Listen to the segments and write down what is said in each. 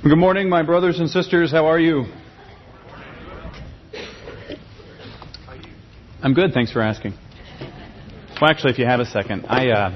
Good morning, my brothers and sisters. How are you? I'm good. Thanks for asking. Well, actually, if you have a second,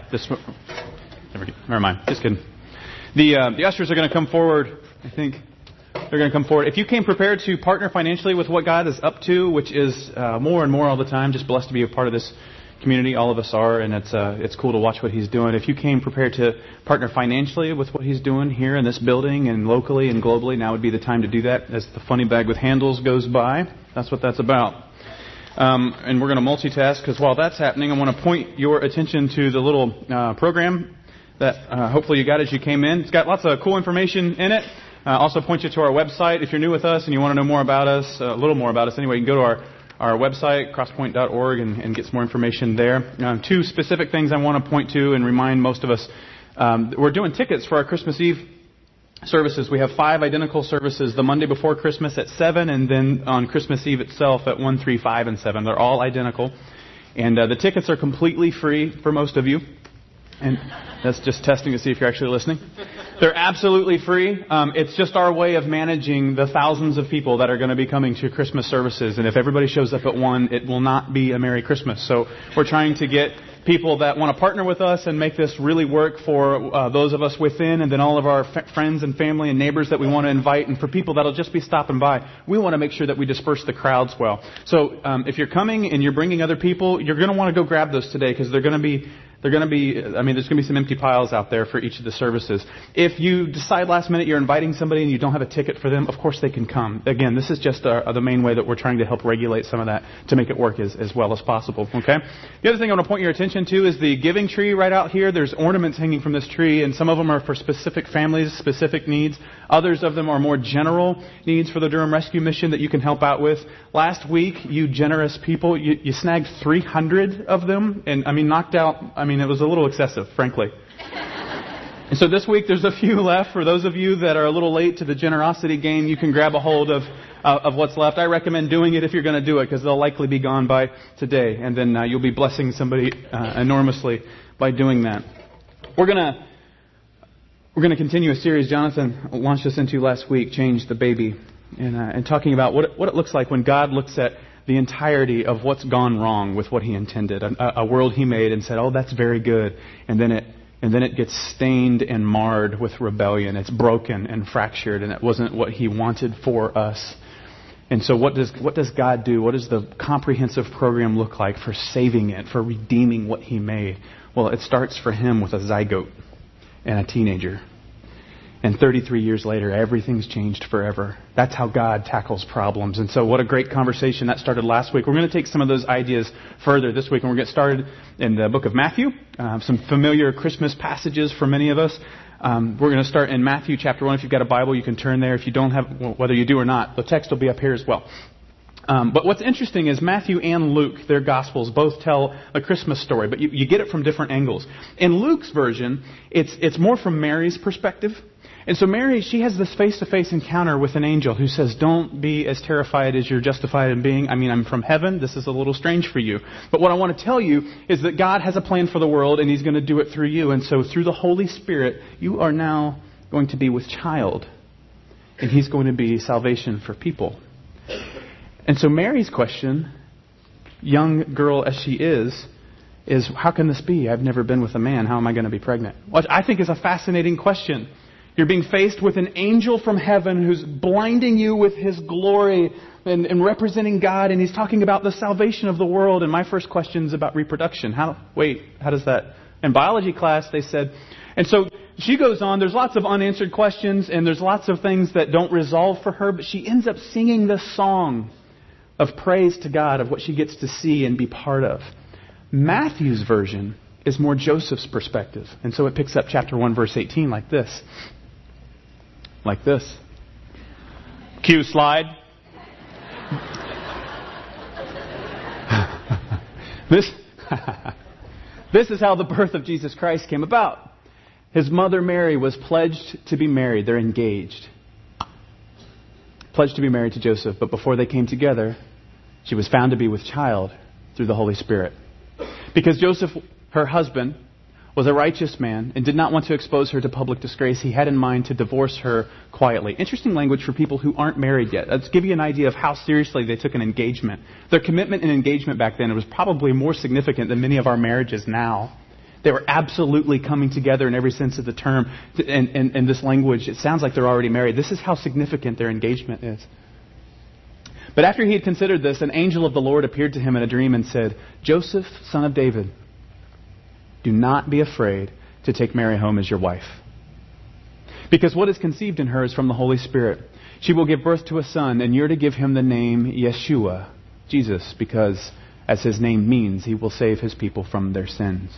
never mind. Just kidding. The ushers are going to come forward. I think they're going to come forward. If you came prepared to partner financially with what God is up to, which is more and more all the time, just blessed to be a part of this community. All of us are, and it's cool to watch what He's doing. If you came prepared to partner financially with what He's doing here in this building and locally and globally, now would be the time to do that. As the funny bag with handles goes by, that's what that's about. And we're going to multitask, because while that's happening, I want to point your attention to the little program that hopefully you got as you came in. It's got lots of cool information in it. Also point you to our website. If you're new with us and you want to know more about us, a little more about us anyway, you can go to our website, crosspoint.org, and get some more information there. Two specific things I want to point to and remind most of us. We're doing tickets for our Christmas Eve services. We have 5 identical services, the Monday before Christmas at 7, and then on Christmas Eve itself at 1, 3, 5, and 7. They're all identical. And the tickets are completely free for most of you. And that's just testing to see if you're actually listening. They're absolutely free. It's just our way of managing the thousands of people that are going to be coming to Christmas services. And if everybody shows up at 1, it will not be a Merry Christmas. So we're trying to get people that want to partner with us and make this really work for those of us within, and then all of our friends and family and neighbors that we want to invite, and for people that'll just be stopping by. We want to make sure that we disperse the crowds well. So if you're coming and you're bringing other people, you're going to want to go grab those today, because there's going to be some empty piles out there for each of the services. If you decide last minute you're inviting somebody and you don't have a ticket for them, of course they can come. Again, this is just the main way that we're trying to help regulate some of that to make it work as well as possible. Okay. The other thing I want to point your attention to is the giving tree right out here. There's ornaments hanging from this tree, and some of them are for specific families, specific needs. Others of them are more general needs for the Durham Rescue Mission that you can help out with. Last week, you generous people, you snagged 300 of them, and knocked out. It was a little excessive, frankly. And so this week, there's a few left. For those of you that are a little late to the generosity game, you can grab a hold of what's left. I recommend doing it if you're going to do it, because they'll likely be gone by today. And then you'll be blessing somebody enormously by doing that. We're going to continue a series Jonathan launched us into last week, Change the Baby, and talking about what it looks like when God looks at the entirety of what's gone wrong with what He intended, a world He made and said, "Oh, that's very good," and then it gets stained and marred with rebellion. It's broken and fractured, and it wasn't what He wanted for us. And so, what does God do? What does the comprehensive program look like for saving it, for redeeming what He made? Well, it starts for Him with a zygote and a teenager. And 33 years later, everything's changed forever. That's how God tackles problems. And so what a great conversation that started last week. We're going to take some of those ideas further this week, and we're going to get started in the book of Matthew. Some familiar Christmas passages for many of us. We're going to start in Matthew chapter 1. If you've got a Bible, you can turn there. If you don't have, well, whether you do or not, the text will be up here as well. But what's interesting is Matthew and Luke, their Gospels, both tell a Christmas story, but you get it from different angles. In Luke's version, it's more from Mary's perspective. And so Mary, she has this face-to-face encounter with an angel who says, "Don't be as terrified as you're justified in being. I'm from heaven. This is a little strange for you. But what I want to tell you is that God has a plan for the world, and He's going to do it through you. And so through the Holy Spirit, you are now going to be with child, and He's going to be salvation for people." And so Mary's question, young girl as she is how can this be? I've never been with a man. How am I going to be pregnant? Which I think is a fascinating question. You're being faced with an angel from heaven who's blinding you with his glory and representing God, and He's talking about the salvation of the world. And my first question is about reproduction. How does that? In biology class, they said. And so she goes on. There's lots of unanswered questions, and there's lots of things that don't resolve for her, but she ends up singing this song of praise to God, of what she gets to see and be part of. Matthew's version is more Joseph's perspective. And so it picks up chapter 1, verse 18 like this. Like this. Cue slide. This is how the birth of Jesus Christ came about. His mother Mary was pledged to be married. They're engaged. Pledged to be married to Joseph. But before they came together, she was found to be with child through the Holy Spirit. Because Joseph, her husband, was a righteous man and did not want to expose her to public disgrace, he had in mind to divorce her quietly. Interesting language for people who aren't married yet. Let's give you an idea of how seriously they took an engagement. Their commitment and engagement back then was probably more significant than many of our marriages now. They were absolutely coming together in every sense of the term. And this language, it sounds like they're already married. This is how significant their engagement is. But after he had considered this, an angel of the Lord appeared to him in a dream and said, "Joseph, son of David, do not be afraid to take Mary home as your wife. Because what is conceived in her is from the Holy Spirit. She will give birth to a son, and you're to give him the name Yeshua, Jesus, because, as his name means, he will save his people from their sins."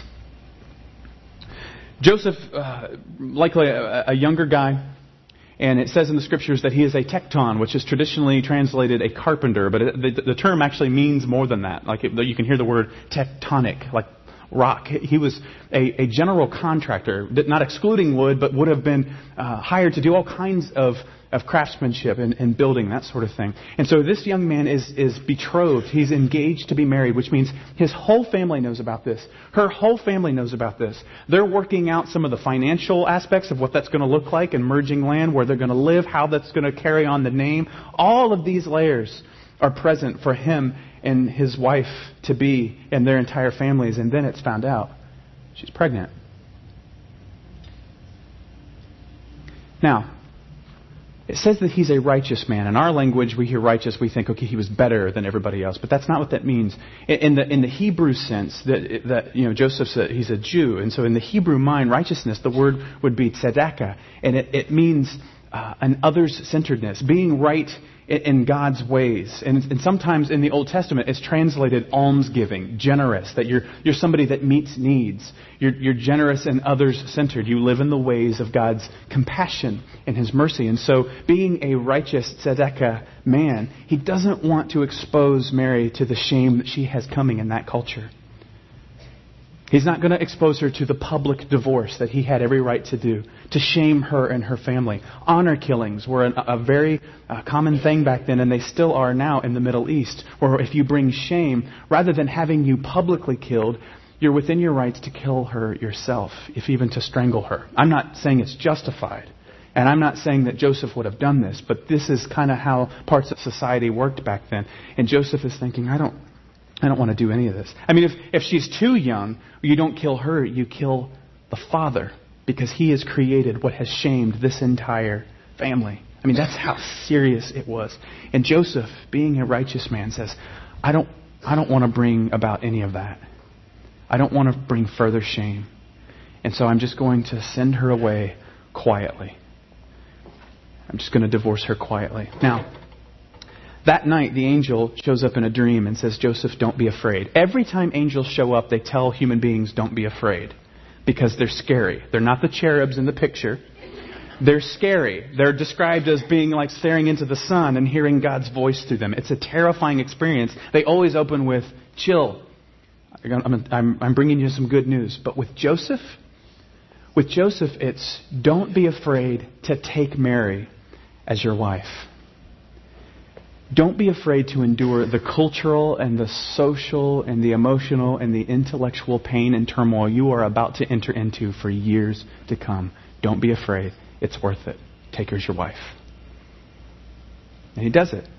Joseph, likely a younger guy, and it says in the scriptures that he is a tekton, which is traditionally translated a carpenter, but the term actually means more than that. You can hear the word tectonic, like rock. He was a general contractor, not excluding wood, but would have been hired to do all kinds of craftsmanship and building, that sort of thing. And so this young man is betrothed. He's engaged to be married, which means his whole family knows about this. Her whole family knows about this. They're working out some of the financial aspects of what that's going to look like in merging land, where they're going to live, how that's going to carry on the name. All of these layers are present for him and his wife to be and their entire families. And then it's found out she's pregnant. Now, it says that he's a righteous man. In our language, we hear righteous, we think, okay, he was better than everybody else. But that's not what that means. In the Hebrew sense, that Joseph's he's a Jew, and so in the Hebrew mind, righteousness, the word would be tzedakah, and it means an others-centeredness, being right in God's ways. And sometimes in the Old Testament, it's translated almsgiving, generous, that you're somebody that meets needs. You're generous and others-centered. You live in the ways of God's compassion and His mercy. And so being a righteous tzedakah man, he doesn't want to expose Mary to the shame that she has coming in that culture. He's not going to expose her to the public divorce that he had every right to do, to shame her and her family. Honor killings were a very common thing back then, and they still are now in the Middle East, where if you bring shame, rather than having you publicly killed, you're within your rights to kill her yourself, if even to strangle her. I'm not saying it's justified, and I'm not saying that Joseph would have done this, but this is kind of how parts of society worked back then. And Joseph is thinking, I don't want to do any of this. I mean, if she's too young, you don't kill her, you kill the father, because he has created what has shamed this entire family. I mean, that's how serious it was. And Joseph, being a righteous man, says, I don't want to bring about any of that. I don't want to bring further shame. And so I'm just going to send her away quietly. I'm just going to divorce her quietly. Now, that night, the angel shows up in a dream and says, Joseph, don't be afraid. Every time angels show up, they tell human beings, don't be afraid. Because they're scary. They're not the cherubs in the picture. They're scary. They're described as being like staring into the sun and hearing God's voice through them. It's a terrifying experience. They always open with, chill. I'm bringing you some good news. But with Joseph, it's, don't be afraid to take Mary as your wife. Don't be afraid to endure the cultural and the social and the emotional and the intellectual pain and turmoil you are about to enter into for years to come. Don't be afraid. It's worth it. Take her as your wife. And he does it.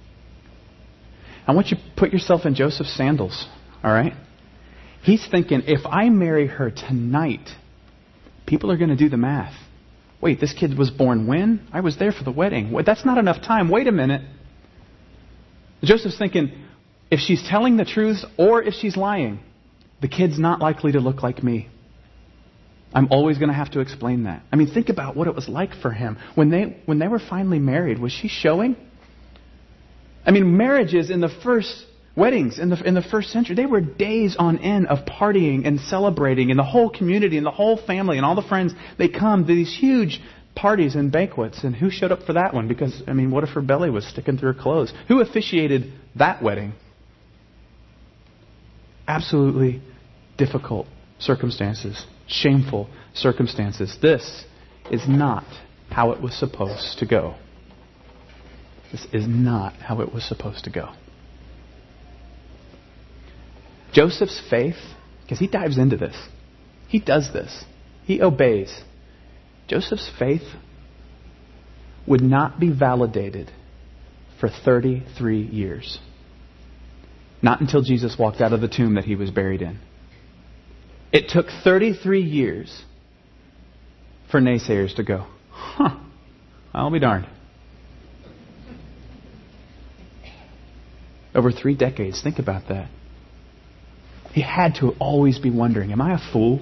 I want you to put yourself in Joseph's sandals. All right? He's thinking, if I marry her tonight, people are going to do the math. Wait, this kid was born when? I was there for the wedding. Wait, that's not enough time. Wait a minute. Joseph's thinking, if she's telling the truth or if she's lying, the kid's not likely to look like me. I'm always going to have to explain that. I mean, think about what it was like for him. When they were finally married, was she showing? I mean, marriages in the first weddings in the first century, they were days on end of partying and celebrating, and the whole community and the whole family and all the friends, they come to these huge parties and banquets. And who showed up for that one? Because, I mean, what if her belly was sticking through her clothes? Who officiated that wedding? Absolutely difficult circumstances, shameful circumstances. This is not how it was supposed to go. This is not how it was supposed to go. Joseph's faith, because he dives into this, He does this. He obeys. Joseph's faith would not be validated for 33 years. Not until Jesus walked out of the tomb that he was buried in. It took 33 years for naysayers to go, I'll be darned. Over 3 decades, think about that. He had to always be wondering, am I a fool?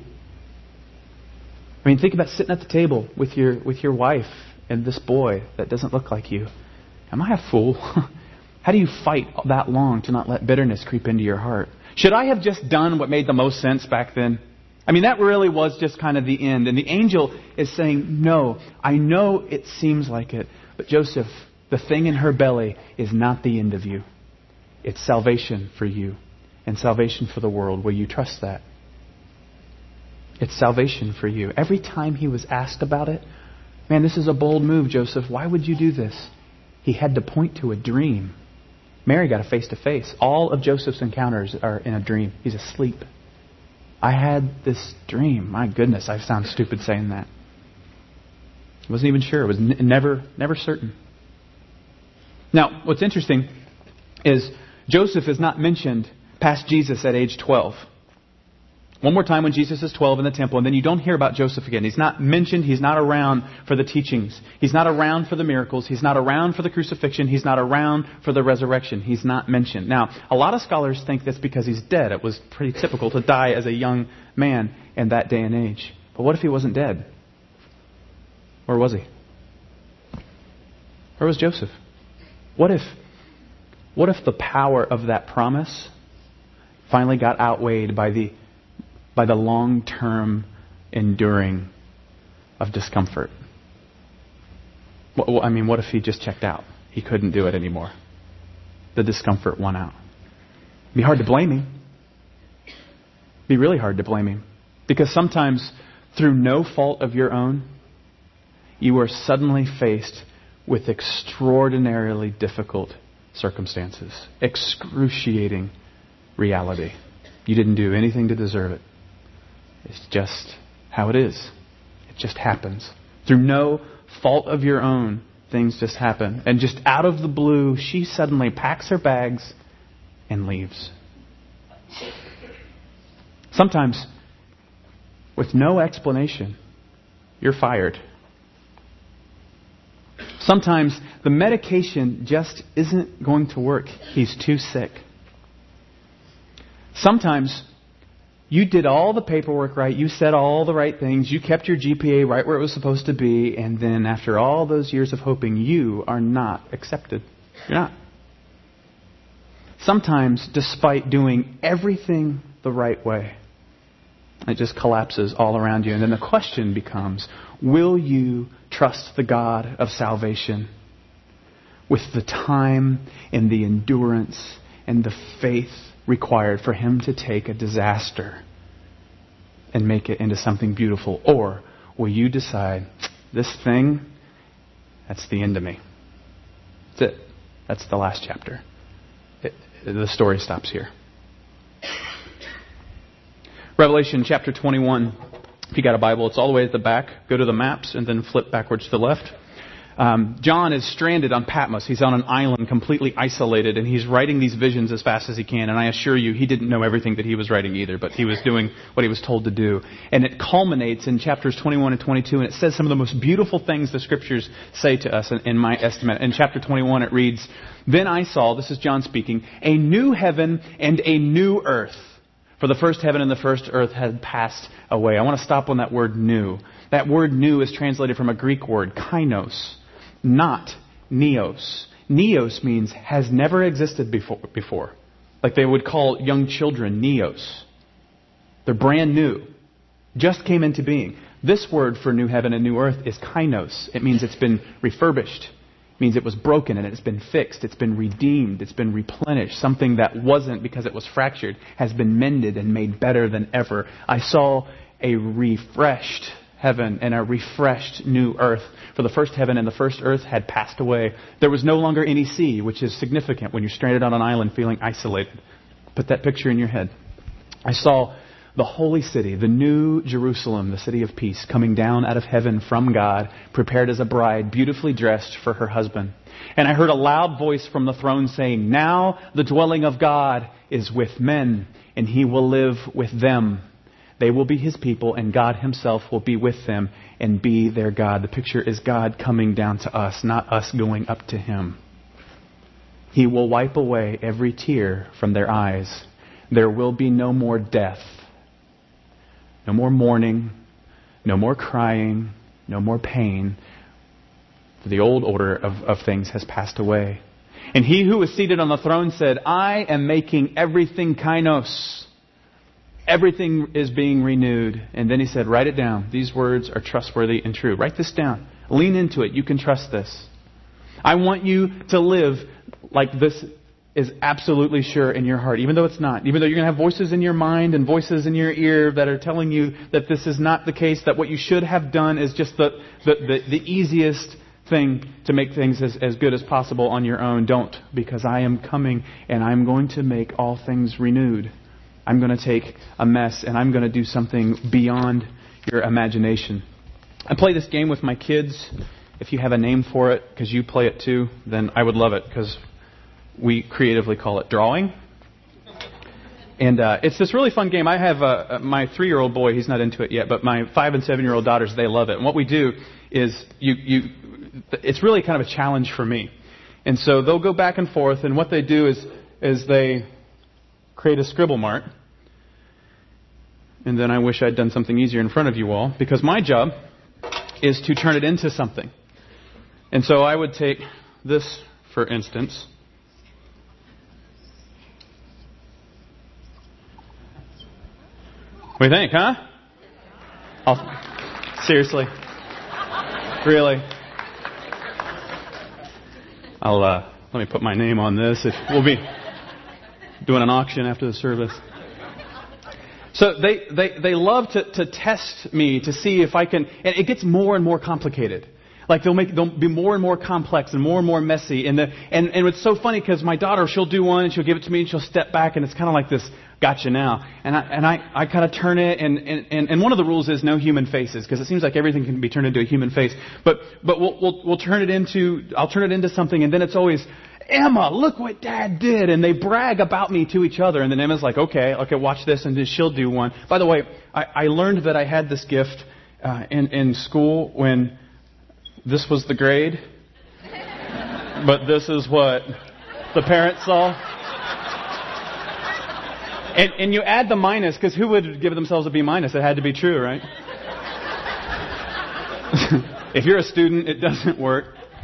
I mean, think about sitting at the table with your wife and this boy that doesn't look like you. Am I a fool? How do you fight that long to not let bitterness creep into your heart? Should I have just done what made the most sense back then? I mean, that really was just kind of the end. And the angel is saying, no, I know it seems like it, but Joseph, the thing in her belly is not the end of you. It's salvation for you and salvation for the world. Will you trust that? It's salvation for you. Every time he was asked about it, man, this is a bold move, Joseph. Why would you do this? He had to point to a dream. Mary got a face-to-face. All of Joseph's encounters are in a dream. He's asleep. I had this dream. My goodness, I sound stupid saying that. I wasn't even sure. It was never certain. Now, what's interesting is Joseph is not mentioned past Jesus at age 12. One more time when Jesus is 12 in the temple, and then you don't hear about Joseph again. He's not mentioned. He's not around for the teachings. He's not around for the miracles. He's not around for the crucifixion. He's not around for the resurrection. He's not mentioned. Now, a lot of scholars think that's because he's dead. It was pretty typical to die as a young man in that day and age. But what if he wasn't dead? Or was he? Or was Joseph? What if the power of that promise finally got outweighed by the long-term enduring of discomfort? What if he just checked out? He couldn't do it anymore. The discomfort won out. It'd be hard to blame him. It'd be really hard to blame him. Because sometimes, through no fault of your own, you are suddenly faced with extraordinarily difficult circumstances. Excruciating reality. You didn't do anything to deserve it. It's just how it is. It just happens. Through no fault of your own, things just happen. And just out of the blue, she suddenly packs her bags and leaves. Sometimes, with no explanation, you're fired. Sometimes the medication just isn't going to work. He's too sick. Sometimes you did all the paperwork right. You said all the right things. You kept your GPA right where it was supposed to be. And then after all those years of hoping, you are not accepted. You're not. Sometimes, despite doing everything the right way, it just collapses all around you. And then the question becomes, will you trust the God of salvation with the time and the endurance and the faith required for Him to take a disaster and make it into something beautiful? Or will you decide, this thing, that's the end of me. That's it. That's the last chapter. The story stops here. Revelation chapter 21. If you got a Bible, it's all the way at the back. Go to the maps and then flip backwards to the left. John is stranded on Patmos. He's on an island completely isolated, and he's writing these visions as fast as he can. And I assure you, he didn't know everything that he was writing either, but he was doing what he was told to do. And it culminates in chapters 21 and 22, and it says some of the most beautiful things the Scriptures say to us, in my estimate. In chapter 21, it reads, "Then I saw," this is John speaking, "a new heaven and a new earth. For the first heaven and the first earth had passed away." I want to stop on that word new. That word new is translated from a Greek word, kainos, not neos. Neos means has never existed before. Like they would call young children neos. They're brand new. Just came into being. This word for new heaven and new earth is kainos. It means it's been refurbished. It means it was broken and it's been fixed. It's been redeemed. It's been replenished. Something that wasn't because it was fractured has been mended and made better than ever. I saw a refreshed heaven and a refreshed new earth. For the first heaven and the first earth had passed away. There was no longer any sea, which is significant when you're stranded on an island feeling isolated. Put that picture in your head. I saw the holy city, the new Jerusalem, the city of peace, coming down out of heaven from God, prepared as a bride, beautifully dressed for her husband. And I heard a loud voice from the throne saying, now the dwelling of God is with men, and He will live with them. They will be His people, and God Himself will be with them and be their God. The picture is God coming down to us, not us going up to Him. He will wipe away every tear from their eyes. There will be no more death, no more mourning, no more crying, no more pain. For the old order of things has passed away. And He who was seated on the throne said, I am making everything kainos. Everything is being renewed. And then He said, write it down. These words are trustworthy and true. Write this down. Lean into it. You can trust this. I want you to live like this is absolutely sure in your heart, even though it's not. Even though you're going to have voices in your mind and voices in your ear that are telling you that this is not the case, that what you should have done is just the easiest thing to make things as good as possible on your own. Don't, because I am coming and I'm going to make all things renewed. I'm going to take a mess and I'm going to do something beyond your imagination. I play this game with my kids. If you have a name for it, because you play it too, then I would love it, because we creatively call it drawing. And it's this really fun game. I have my 3-year-old boy, he's not into it yet, but my 5 and 7-year-old daughters, they love it. And what we do is it's really kind of a challenge for me. And so they'll go back and forth, and what they do is they create a scribble mart. And then I wish I'd done something easier in front of you all, because my job is to turn it into something. And so I would take this, for instance. What do you think, huh? Seriously? Really? Let me put my name on this. We'll be doing an auction after the service. So they love to test me to see if I can, and it gets more and more complicated. Like they'll be more and more complex and more messy. And it's so funny because my daughter, she'll do one and she'll give it to me and she'll step back and it's kind of like this, gotcha now. And I kind of turn it and one of the rules is no human faces, because it seems like everything can be turned into a human face. But I'll turn it into something, and then it's always, Emma, look what Dad did. And they brag about me to each other. And then Emma's like, okay, watch this. And then she'll do one. By the way, I learned that I had this gift in school when this was the grade. But this is what the parents saw. And you add the minus, because who would give themselves a B minus? It had to be true, right? If you're a student, it doesn't work.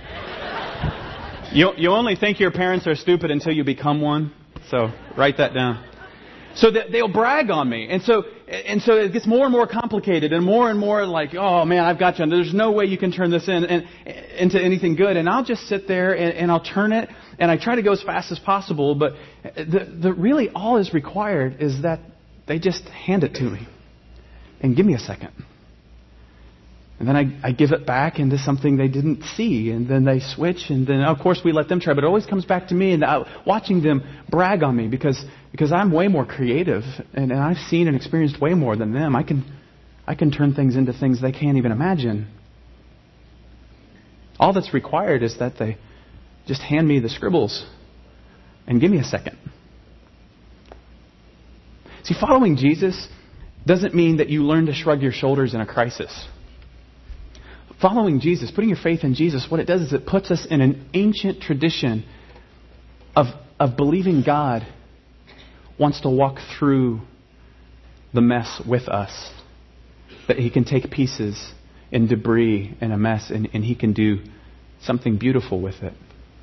You only think your parents are stupid until you become one. So write that down. So that they'll brag on me. And so it gets more and more complicated and more like, oh man, I've got you. And there's no way you can turn this into anything good. And I'll just sit there and I'll turn it, and I try to go as fast as possible. But really all is required is that they just hand it to me and give me a second. And then I give it back into something they didn't see. And then they switch. And then, of course, we let them try. But it always comes back to me. And watching them brag on me because I'm way more creative. And I've seen and experienced way more than them. I can turn things into things they can't even imagine. All that's required is that they just hand me the scribbles and give me a second. See, following Jesus doesn't mean that you learn to shrug your shoulders in a crisis. Following Jesus, putting your faith in Jesus, what it does is it puts us in an ancient tradition of believing God wants to walk through the mess with us. That He can take pieces and debris and a mess and He can do something beautiful with it.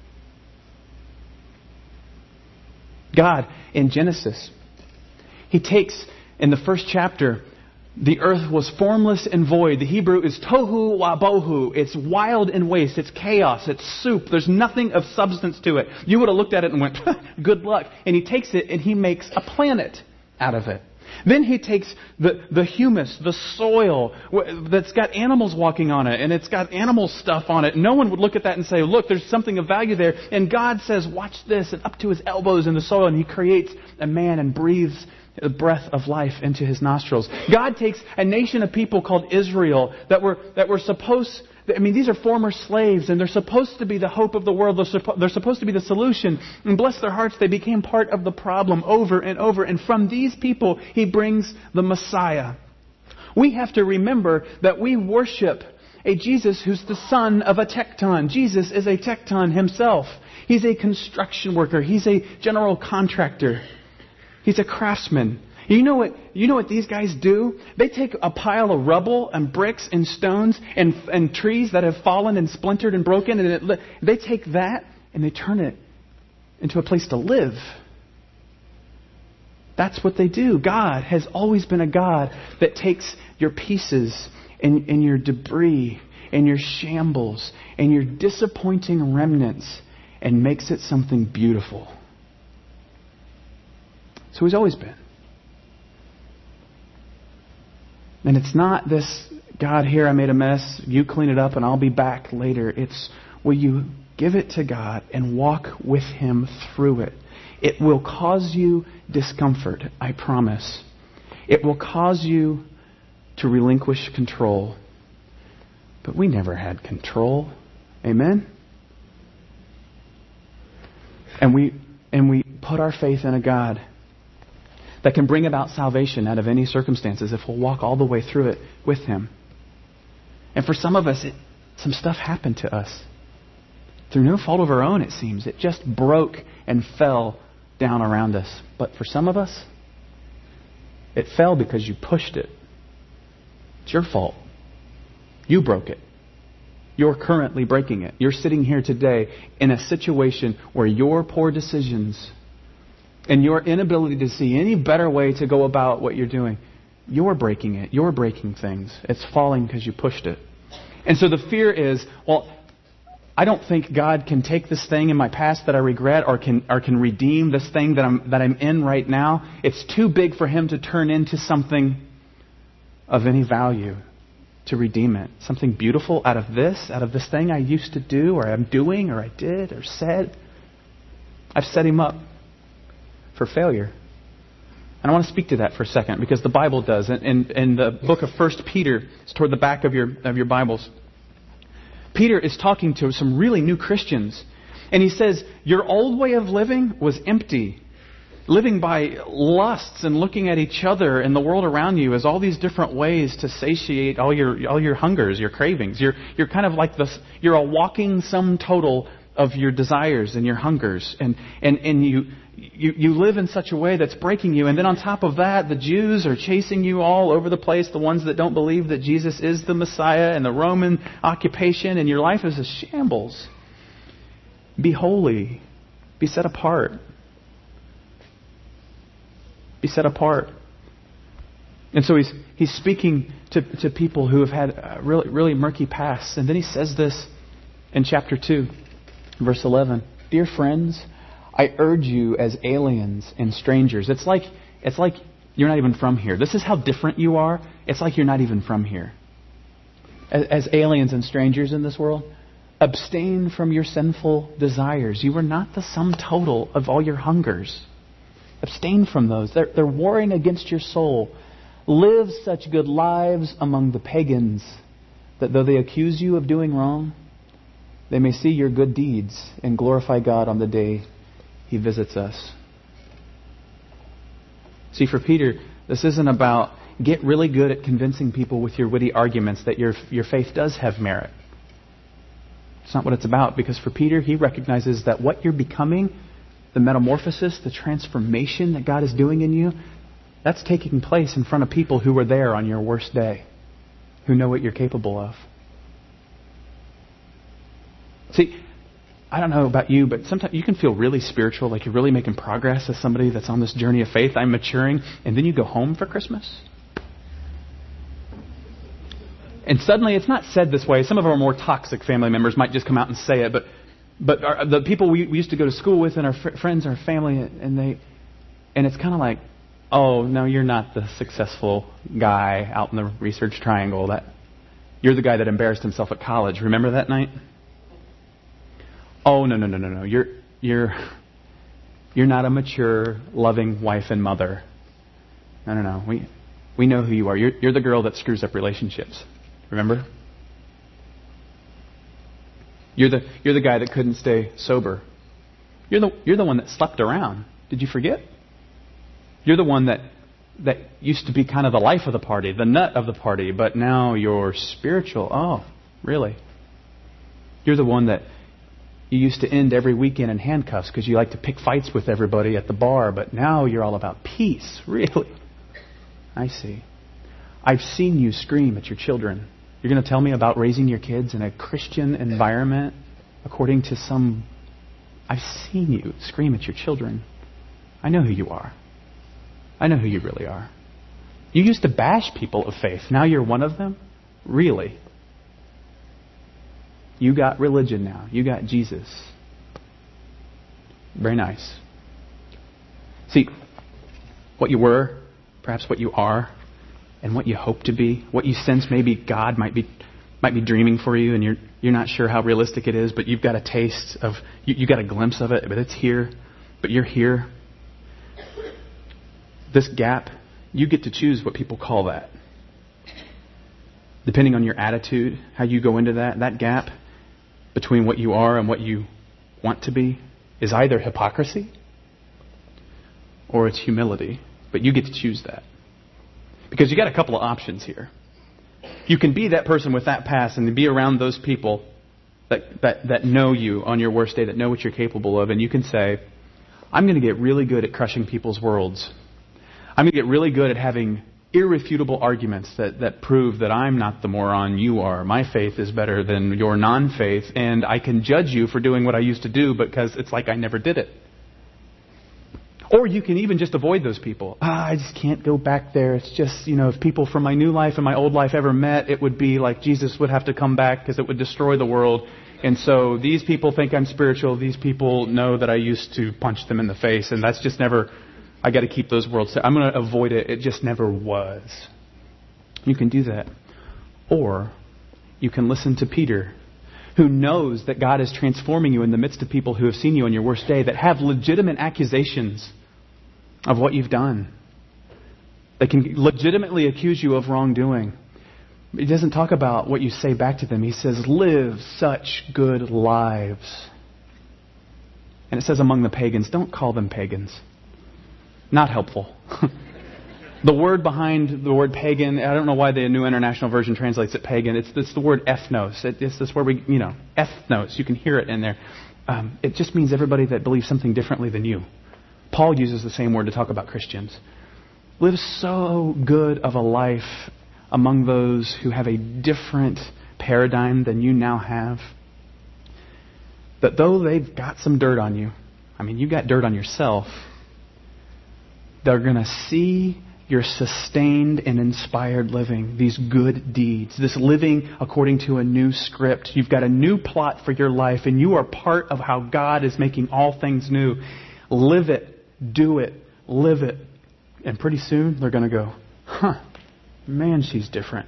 God, in Genesis, He takes, in the first chapter, the earth was formless and void. The Hebrew is tohu wabohu. It's wild and waste. It's chaos. It's soup. There's nothing of substance to it. You would have looked at it and went, good luck. And He takes it and He makes a planet out of it. Then He takes the humus, the soil that's got animals walking on it, and it's got animal stuff on it. No one would look at that and say, look, there's something of value there. And God says, watch this, and up to His elbows in the soil, and He creates a man and breathes the breath of life into his nostrils. God takes a nation of people called Israel that were supposed, these are former slaves, and they're supposed to be the hope of the world. They're supposed to be the solution. And bless their hearts, they became part of the problem over and over. And from these people, he brings the Messiah. We have to remember that we worship a Jesus who's the son of a tekton. Jesus is a tekton himself. He's a construction worker. He's a general contractor. He's a craftsman. You know what these guys do? They take a pile of rubble and bricks and stones and trees that have fallen and splintered and broken, and they take that and they turn it into a place to live. That's what they do. God has always been a God that takes your pieces and your debris and your shambles and your disappointing remnants and makes it something beautiful. So he's always been. And it's not this, God, here I made a mess, you clean it up and I'll be back later. It's, will you give it to God and walk with him through it? It will cause you discomfort, I promise. It will cause you to relinquish control. But we never had control. Amen? And we put our faith in a God that can bring about salvation out of any circumstances if we'll walk all the way through it with him. And for some of us, some stuff happened to us. Through no fault of our own, it seems. It just broke and fell down around us. But for some of us, it fell because you pushed it. It's your fault. You broke it. You're currently breaking it. You're sitting here today in a situation where your poor decisions and your inability to see any better way to go about what you're doing, you're breaking it. You're breaking things. It's falling because you pushed it. And so the fear is, well, I don't think God can take this thing in my past that I regret or can redeem this thing that I'm in right now. It's too big for him to turn into something of any value to redeem it. Something beautiful out of this thing I used to do or I'm doing or I did or said. I've set him up for failure. And I want to speak to that for a second because the Bible does. In the book of 1 Peter, it's toward the back of your Bibles. Peter is talking to some really new Christians. And he says, your old way of living was empty. Living by lusts and looking at each other and the world around you as all these different ways to satiate all your hungers, your cravings. You're kind of like this. You're a walking sum total of your desires and your hungers, and you live in such a way that's breaking you. And then on top of that, the Jews are chasing you all over the place. The ones that don't believe that Jesus is the Messiah, and the Roman occupation, and your life is a shambles. Be holy. Be set apart. Be set apart. And so he's speaking to people who have had really, really murky pasts. And then he says this in chapter 2, verse 11. Dear friends, I urge you as aliens and strangers. It's like you're not even from here. This is how different you are. It's like you're not even from here. As aliens and strangers in this world, abstain from your sinful desires. You are not the sum total of all your hungers. Abstain from those. They're warring against your soul. Live such good lives among the pagans that though they accuse you of doing wrong, they may see your good deeds and glorify God on the day he visits us. See, for Peter, this isn't about get really good at convincing people with your witty arguments that your faith does have merit. It's not what it's about, because for Peter, he recognizes that what you're becoming, the metamorphosis, the transformation that God is doing in you, that's taking place in front of people who were there on your worst day, who know what you're capable of. See, I don't know about you, but sometimes you can feel really spiritual, like you're really making progress as somebody that's on this journey of faith. I'm maturing, and then you go home for Christmas. And suddenly, it's not said this way. Some of our more toxic family members might just come out and say it, but the people we used to go to school with and our friends, our family, and it's kind of like, oh, no, you're not the successful guy out in the research triangle. You're the guy that embarrassed himself at college. Remember that night? Oh, no. You're not a mature, loving wife and mother. No. We know who you are. You're the girl that screws up relationships. Remember? You're the guy that couldn't stay sober. You're the one that slept around. Did you forget? You're the one that used to be kind of the life of the party, the nut of the party, but now you're spiritual. Oh, really? You're the one that you used to end every weekend in handcuffs because you like to pick fights with everybody at the bar, but now you're all about peace. Really? I see. I've seen you scream at your children. You're going to tell me about raising your kids in a Christian environment according to some... I've seen you scream at your children. I know who you are. I know who you really are. You used to bash people of faith. Now you're one of them? Really? You got religion now. You got Jesus. Very nice. See, what you were, perhaps what you are, and what you hope to be, what you sense maybe God might be dreaming for you, and you're not sure how realistic it is, but you've got a taste of, you got a glimpse of it, but it's here, but you're here. This gap, you get to choose what people call that. Depending on your attitude, how you go into that gap between what you are and what you want to be is either hypocrisy or it's humility. But you get to choose that. Because you got a couple of options here. You can be that person with that past and be around those people that know you on your worst day, that know what you're capable of, and you can say, I'm going to get really good at crushing people's worlds. I'm going to get really good at having irrefutable arguments that prove that I'm not the moron you are. My faith is better than your non-faith, and I can judge you for doing what I used to do because it's like I never did it. Or you can even just avoid those people. I just can't go back there. It's just, if people from my new life and my old life ever met, it would be like Jesus would have to come back because it would destroy the world. And so these people think I'm spiritual. These people know that I used to punch them in the face. And that's just never, I got to keep those worlds. I'm going to avoid it. It just never was. You can do that. Or you can listen to Peter, who knows that God is transforming you in the midst of people who have seen you on your worst day, that have legitimate accusations of what you've done. They can legitimately accuse you of wrongdoing. He doesn't talk about what you say back to them. He says, live such good lives. And it says among the pagans. Don't call them pagans. Not helpful. The word behind the word pagan, I don't know why the New International Version translates it pagan. It's the word ethnos. It's this where ethnos. You can hear it in there. It just means everybody that believes something differently than you. Paul uses the same word to talk about Christians. Live so good of a life among those who have a different paradigm than you now have, that though they've got some dirt on you, you got dirt on yourself, they're going to see your sustained and inspired living, these good deeds, this living according to a new script. You've got a new plot for your life, and you are part of how God is making all things new. Live it, do it, live it. And pretty soon they're going to go, man, she's different.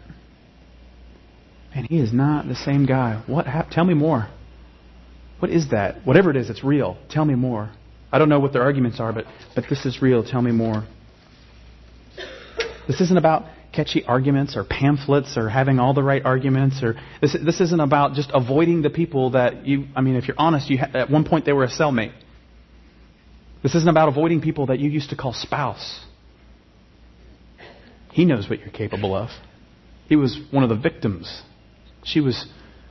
And he is not the same guy. What happened? Tell me more. What is that? Whatever it is, it's real. Tell me more. I don't know what their arguments are, but this is real. Tell me more. This isn't about catchy arguments or pamphlets or having all the right arguments. Or this isn't about just avoiding the people that you... if you're honest, at one point they were a cellmate. This isn't about avoiding people that you used to call spouse. He knows what you're capable of. He was one of the victims. She was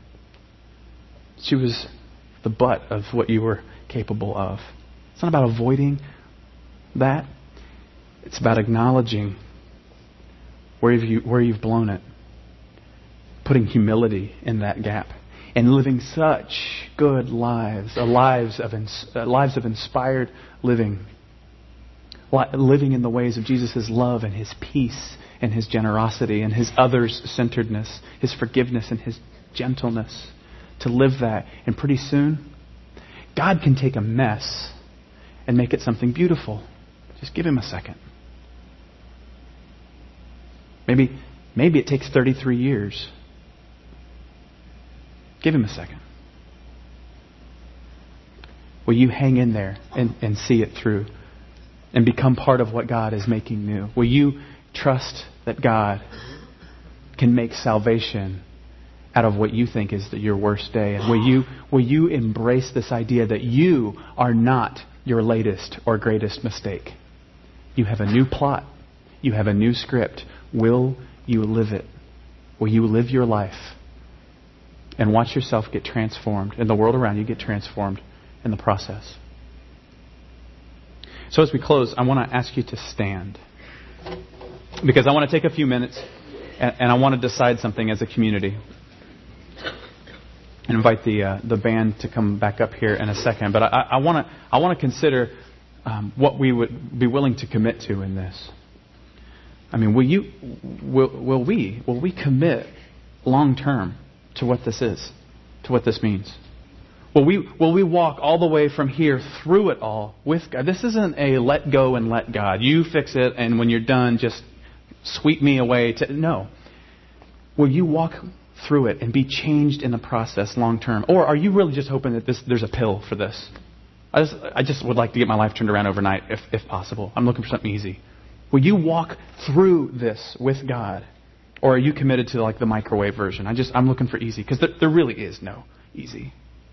the butt of what you were capable of. It's not about avoiding that. It's about acknowledging where you've blown it. Putting humility in that gap. And living such good lives. Lives of inspired living. Living in the ways of Jesus' love and His peace and His generosity and His others-centeredness, His forgiveness and His gentleness. To live that. And pretty soon, God can take a mess and make it something beautiful. Just give Him a second. Maybe it takes 33 years. Give Him a second. Will you hang in there and see it through? and become part of what God is making new? Will you trust that God can make salvation out of what you think is your worst day? And will you embrace this idea that you are not your latest or greatest mistake? You have a new plot. You have a new script. Will you live it? Will you live your life and watch yourself get transformed and the world around you get transformed in the process? So as we close, I want to ask you to stand, because I want to take a few minutes and I want to decide something as a community. And invite the band to come back up here in a second. But I want to consider what we would be willing to commit to in this. I mean, will we commit long term to what this is, to what this means? Will we walk all the way from here through it all with God? This isn't a let go and let God. You fix it, and when you're done, just sweep me away. No. Will you walk through it and be changed in the process long term? Or are you really just hoping that there's a pill for this? I just would like to get my life turned around overnight if possible. I'm looking for something easy. Will you walk through this with God? Or are you committed to like the microwave version? I'm looking for easy, because there really is no easy.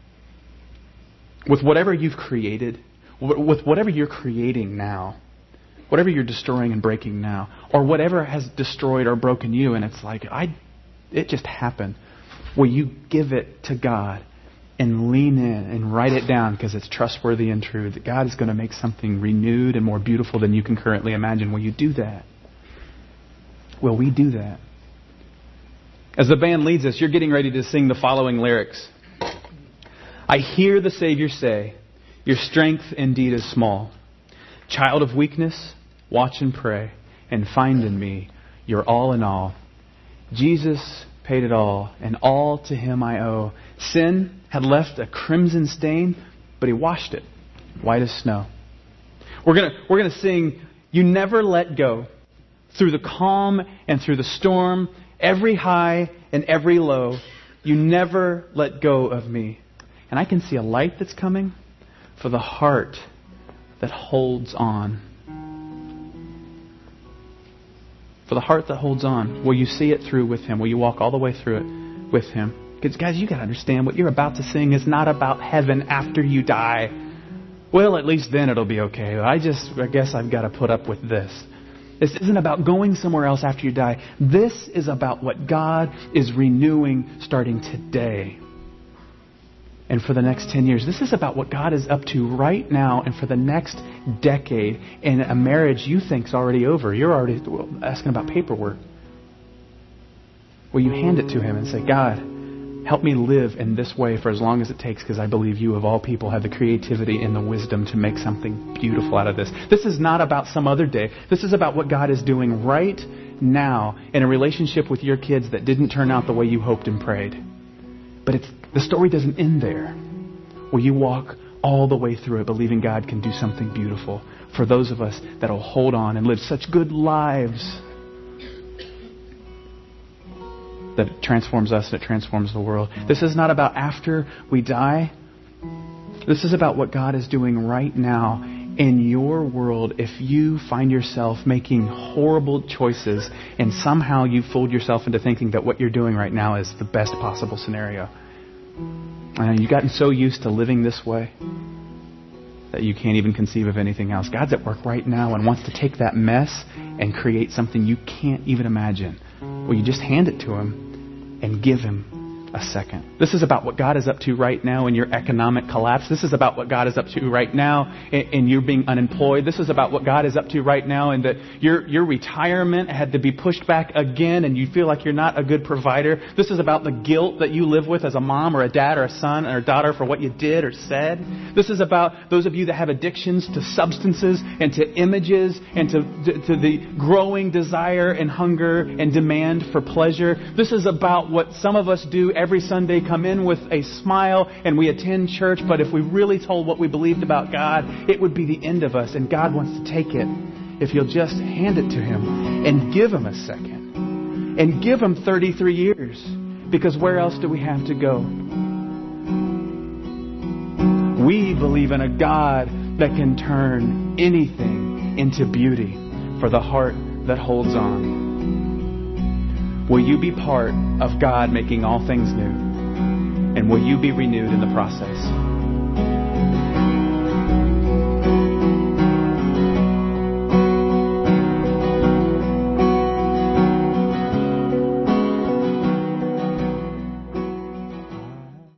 With whatever you've created, with whatever you're creating now, whatever you're destroying and breaking now, or whatever has destroyed or broken you, and it's like, it just happened. Will you give it to God and lean in and write it down because it's trustworthy and true that God is going to make something renewed and more beautiful than you can currently imagine? Will you do that? Will we do that? As the band leads us, you're getting ready to sing the following lyrics. I hear the Savior say, your strength indeed is small. Child of weakness, watch and pray, and find in me your all in all. Jesus paid it all, and all to Him I owe. Sin had left a crimson stain, but He washed it white as snow. We're gonna sing, you never let go. Through the calm and through the storm, every high and every low, you never let go of me. And I can see a light that's coming for the heart that holds on. For the heart that holds on. Will you see it through with Him? Will you walk all the way through it with Him? Because guys, you got to understand, what you're about to sing is not about heaven after you die. Well, at least then it'll be okay. I guess I've got to put up with this. This isn't about going somewhere else after you die. This is about what God is renewing starting today. And for the next 10 years. This is about what God is up to right now and for the next decade in a marriage you think's already over. You're already asking about paperwork. Will you hand it to Him and say, God, help me live in this way for as long as it takes, because I believe You, of all people, have the creativity and the wisdom to make something beautiful out of this. This is not about some other day. This is about what God is doing right now in a relationship with your kids that didn't turn out the way you hoped and prayed. But the story doesn't end there. Will you walk all the way through it, believing God can do something beautiful for those of us that will hold on and live such good lives that it transforms us, that it transforms the world. This is not about after we die. This is about what God is doing right now in your world. If you find yourself making horrible choices and somehow you fooled yourself into thinking that what you're doing right now is the best possible scenario. And you've gotten so used to living this way that you can't even conceive of anything else. God's at work right now and wants to take that mess and create something you can't even imagine. Well, you just hand it to Him and give Him a second. This is about what God is up to right now in your economic collapse. This is about what God is up to right now in you being unemployed. This is about what God is up to right now in that your retirement had to be pushed back again and you feel like you're not a good provider. This is about the guilt that you live with as a mom or a dad or a son or a daughter for what you did or said. This is about those of you that have addictions to substances and to images and to the growing desire and hunger and demand for pleasure. This is about what some of us do every Sunday, come in with a smile and we attend church, but if we really told what we believed about God, it would be the end of us, and God wants to take it if you'll just hand it to Him and give Him a second and give Him 33 years, because where else do we have to go? We believe in a God that can turn anything into beauty for the heart that holds on. Will you be part of God making all things new? And will you be renewed in the process?